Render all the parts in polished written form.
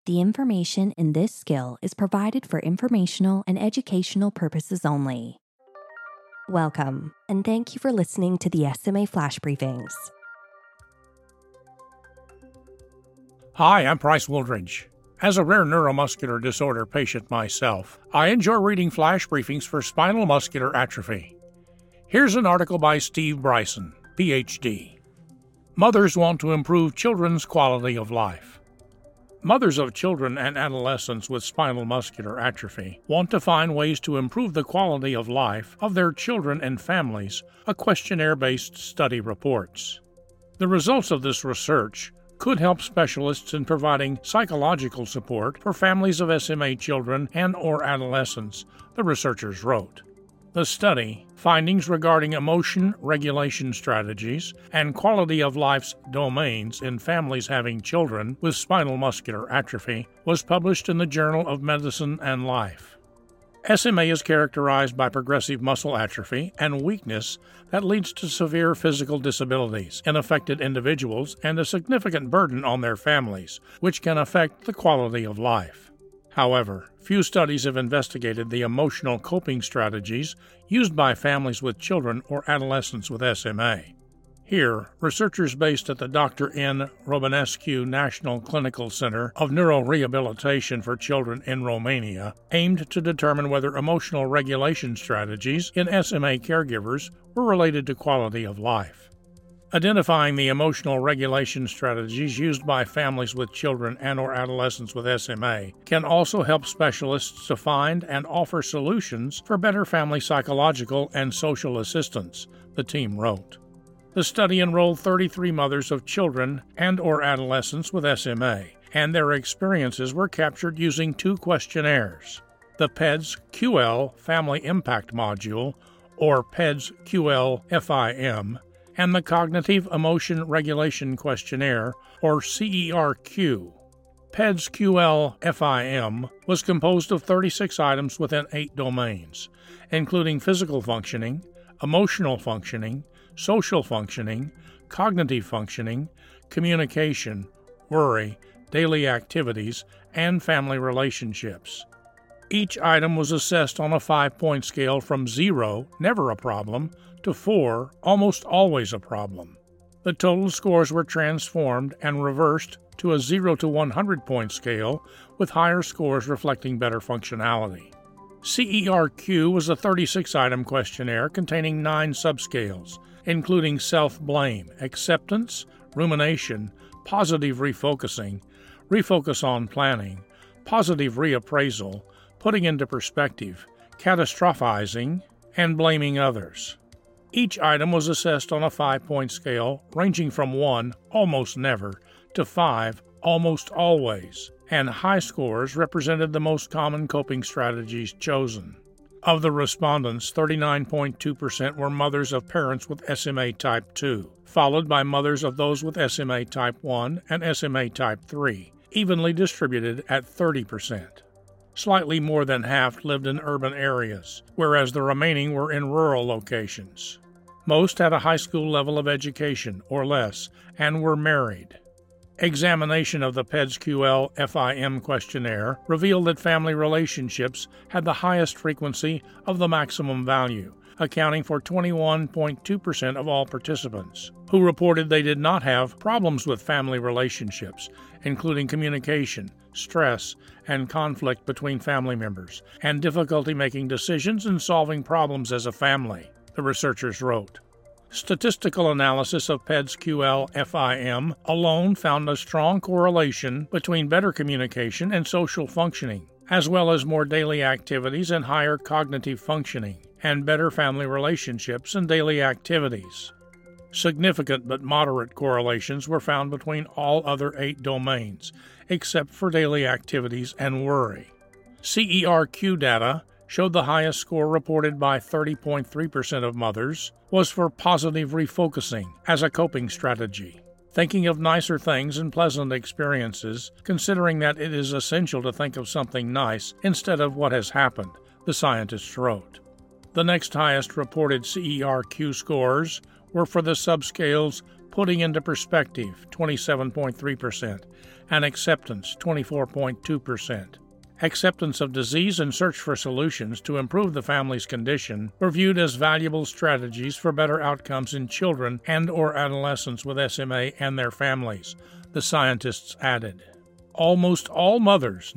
The information in this skill is provided for informational and educational purposes only. Welcome, and thank you for listening to the SMA Flash Briefings. Hi, I'm Price Wooldridge. As a rare neuromuscular disorder patient myself, I enjoy reading flash briefings for spinal muscular atrophy. Here's an article by Steve Bryson, Ph.D. Mothers want to improve children's quality of life. Mothers of children and adolescents with spinal muscular atrophy want to find ways to improve the quality of life of their children and families, a questionnaire-based study reports. The results of this research could help specialists in providing psychological support for families of SMA children and/or adolescents, the researchers wrote. The study, findings regarding emotion regulation strategies and quality of life's domains in families having children with spinal muscular atrophy, was published in the Journal of Medicine and Life. SMA is characterized by progressive muscle atrophy and weakness that leads to severe physical disabilities in affected individuals and a significant burden on their families, which can affect the quality of life. However, few studies have investigated the emotional coping strategies used by families with children or adolescents with SMA. Here, researchers based at the Dr. N. Romanescu National Clinical Center of Neurorehabilitation for Children in Romania aimed to determine whether emotional regulation strategies in SMA caregivers were related to quality of life. Identifying the emotional regulation strategies used by families with children and/or adolescents with SMA can also help specialists to find and offer solutions for better family psychological and social assistance, the team wrote. The study enrolled 33 mothers of children and/or adolescents with SMA, and their experiences were captured using two questionnaires: the PEDS-QL Family Impact Module, or PEDS-QL-FIM, and the Cognitive Emotion Regulation Questionnaire, or CERQ. PEDS-QL-FIM was composed of 36 items within 8 domains, including physical functioning, emotional functioning, social functioning, cognitive functioning, communication, worry, daily activities, and family relationships. Each item was assessed on a 5-point scale from 0, never a problem, to 4, almost always a problem. The total scores were transformed and reversed to a 0 to 100-point scale, with higher scores reflecting better functionality. CERQ was a 36-item questionnaire containing 9 subscales, including self-blame, acceptance, rumination, positive refocusing, refocus on planning, positive reappraisal, putting into perspective, catastrophizing, and blaming others. Each item was assessed on a 5-point scale ranging from 1, almost never, to 5, almost always, and high scores represented the most common coping strategies chosen. Of the respondents, 39.2% were mothers of parents with SMA Type 2, followed by mothers of those with SMA Type 1 and SMA Type 3, evenly distributed at 30%. Slightly more than half lived in urban areas, whereas the remaining were in rural locations. Most had a high school level of education or less and were married. Examination of the PEDS-QL-FIM questionnaire revealed that family relationships had the highest frequency of the maximum value, accounting for 21.2% of all participants, who reported they did not have problems with family relationships, including communication, stress, and conflict between family members, and difficulty making decisions and solving problems as a family, the researchers wrote. Statistical analysis of PEDS-QL-FIM alone found a strong correlation between better communication and social functioning, as well as more daily activities and higher cognitive functioning, and better family relationships and daily activities. Significant but moderate correlations were found between all other 8 domains, except for daily activities and worry. CERQ data showed the highest score reported by 30.3% of mothers was for positive refocusing as a coping strategy, thinking of nicer things and pleasant experiences, considering that it is essential to think of something nice instead of what has happened, the scientists wrote. The next highest reported CERQ scores were for the subscales putting into perspective, 27.3%, and acceptance, 24.2%. Acceptance of disease and search for solutions to improve the family's condition were viewed as valuable strategies for better outcomes in children and/or adolescents with SMA and their families, the scientists added. Almost all mothers,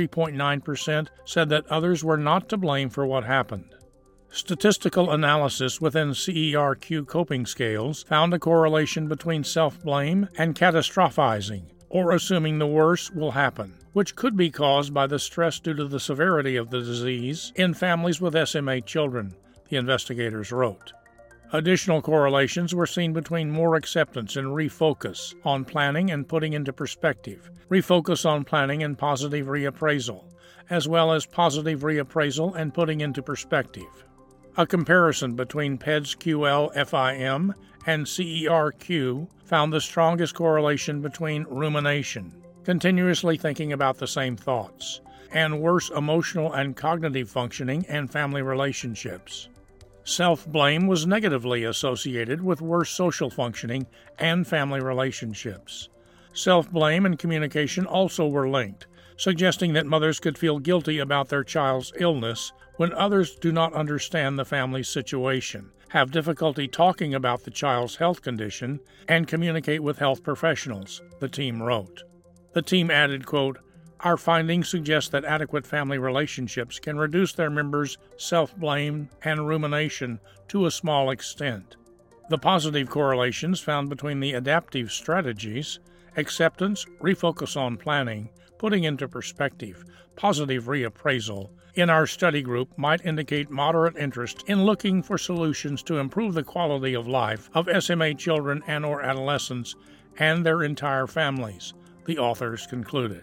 93.9%, said that others were not to blame for what happened. Statistical analysis within CERQ coping scales found a correlation between self-blame and catastrophizing, or assuming the worst will happen, which could be caused by the stress due to the severity of the disease in families with SMA children, the investigators wrote. Additional correlations were seen between more acceptance and refocus on planning and putting into perspective, refocus on planning and positive reappraisal, as well as positive reappraisal and putting into perspective. A comparison between PEDS-QL-FIM and CERQ found the strongest correlation between rumination, continuously thinking about the same thoughts, and worse emotional and cognitive functioning and family relationships. Self-blame was negatively associated with worse social functioning and family relationships. Self-blame and communication also were linked, suggesting that mothers could feel guilty about their child's illness when others do not understand the family's situation, have difficulty talking about the child's health condition, and communicate with health professionals, the team wrote. The team added, quote, "Our findings suggest that adequate family relationships can reduce their members' self-blame and rumination to a small extent. The positive correlations found between the adaptive strategies, acceptance, refocus on planning, putting into perspective, positive reappraisal, in our study group might indicate moderate interest in looking for solutions to improve the quality of life of SMA children and/or adolescents and their entire families," the authors concluded.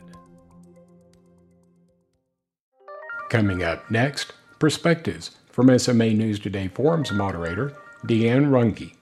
Coming up next, Perspectives from SMA News Today Forums moderator, Deanne Runge.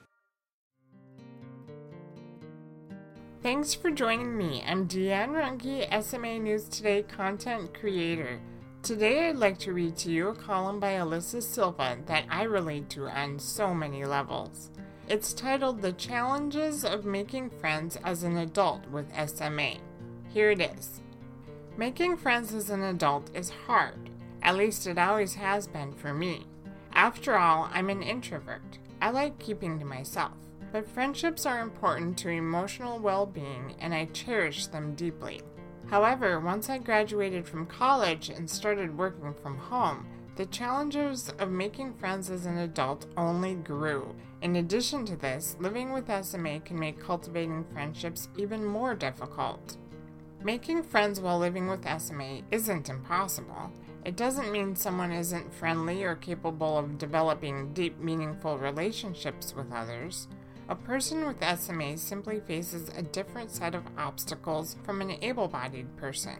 Thanks for joining me. I'm Deanne Runge, SMA News Today content creator. Today I'd like to read to you a column by Alyssa Silva that I relate to on so many levels. It's titled The Challenges of Making Friends as an Adult with SMA. Here it is. Making friends as an adult is hard. At least it always has been for me. After all, I'm an introvert. I like keeping to myself. But friendships are important to emotional well-being, and I cherish them deeply. However, once I graduated from college and started working from home, the challenges of making friends as an adult only grew. In addition to this, living with SMA can make cultivating friendships even more difficult. Making friends while living with SMA isn't impossible. It doesn't mean someone isn't friendly or capable of developing deep, meaningful relationships with others. A person with SMA simply faces a different set of obstacles from an able-bodied person.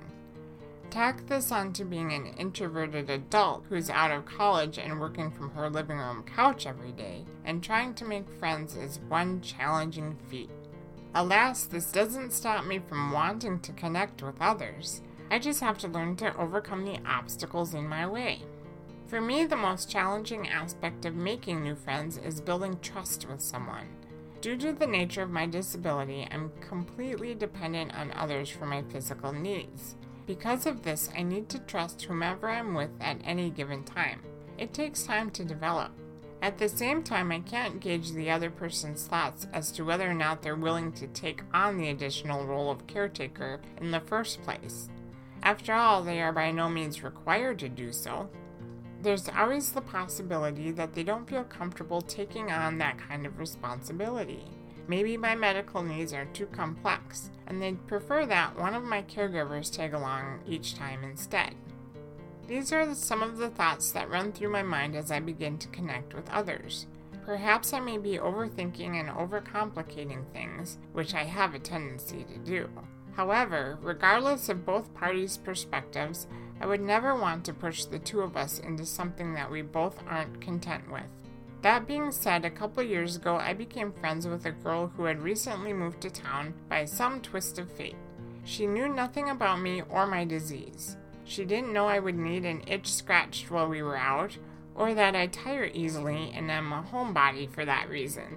Tack this onto being an introverted adult who's out of college and working from her living room couch every day, and trying to make friends is one challenging feat. Alas, this doesn't stop me from wanting to connect with others. I just have to learn to overcome the obstacles in my way. For me, the most challenging aspect of making new friends is building trust with someone. Due to the nature of my disability, I'm completely dependent on others for my physical needs. Because of this, I need to trust whomever I'm with at any given time. It takes time to develop. At the same time, I can't gauge the other person's thoughts as to whether or not they're willing to take on the additional role of caretaker in the first place. After all, they are by no means required to do so. There's always the possibility that they don't feel comfortable taking on that kind of responsibility. Maybe my medical needs are too complex, and they'd prefer that one of my caregivers tag along each time instead. These are some of the thoughts that run through my mind as I begin to connect with others. Perhaps I may be overthinking and overcomplicating things, which I have a tendency to do. However, regardless of both parties' perspectives, I would never want to push the two of us into something that we both aren't content with. That being said, a couple years ago I became friends with a girl who had recently moved to town by some twist of fate. She knew nothing about me or my disease. She didn't know I would need an itch scratched while we were out, or that I tire easily and am a homebody for that reason.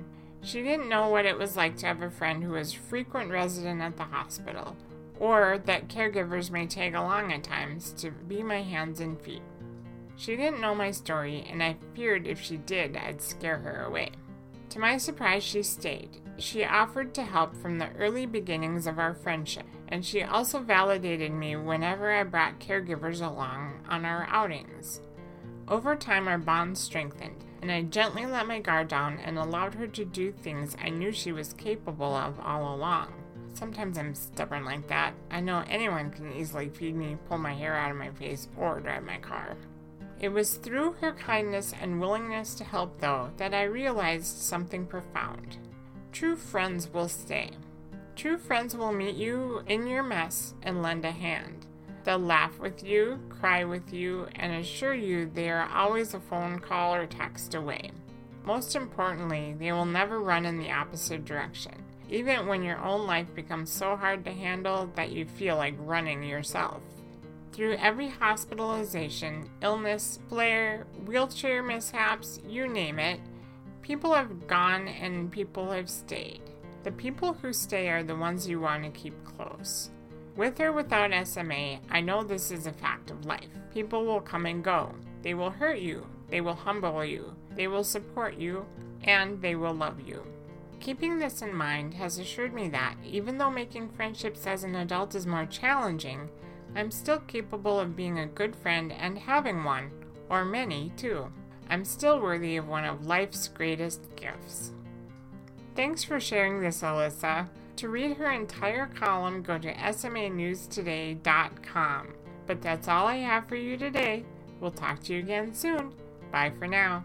She didn't know what it was like to have a friend who was a frequent resident at the hospital, or that caregivers may tag along at times to be my hands and feet. She didn't know my story, and I feared if she did, I'd scare her away. To my surprise, she stayed. She offered to help from the early beginnings of our friendship, and she also validated me whenever I brought caregivers along on our outings. Over time, our bond strengthened, and I gently let my guard down and allowed her to do things I knew she was capable of all along. Sometimes I'm stubborn like that. I know anyone can easily feed me, pull my hair out of my face, or drive my car. It was through her kindness and willingness to help, though, that I realized something profound. True friends will stay. True friends will meet you in your mess and lend a hand. They'll laugh with you, cry with you, and assure you they are always a phone call or text away. Most importantly, they will never run in the opposite direction, even when your own life becomes so hard to handle that you feel like running yourself. Through every hospitalization, illness, flare, wheelchair mishaps, you name it, people have gone and people have stayed. The people who stay are the ones you want to keep close. With or without SMA, I know this is a fact of life. People will come and go. They will hurt you. They will humble you. They will support you. And they will love you. Keeping this in mind has assured me that, even though making friendships as an adult is more challenging, I'm still capable of being a good friend and having one, or many, too. I'm still worthy of one of life's greatest gifts. Thanks for sharing this, Alyssa. To read her entire column, go to SMAnewstoday.com. But that's all I have for you today. We'll talk to you again soon. Bye for now.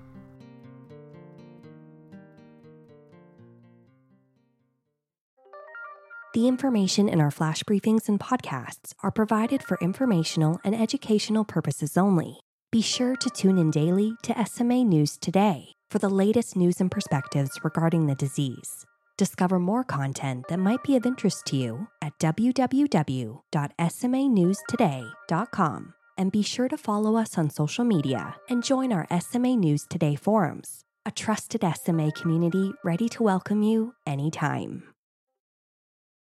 The information in our flash briefings and podcasts are provided for informational and educational purposes only. Be sure to tune in daily to SMA News Today for the latest news and perspectives regarding the disease. Discover more content that might be of interest to you at www.smanewstoday.com, and be sure to follow us on social media and join our SMA News Today forums, a trusted SMA community ready to welcome you anytime.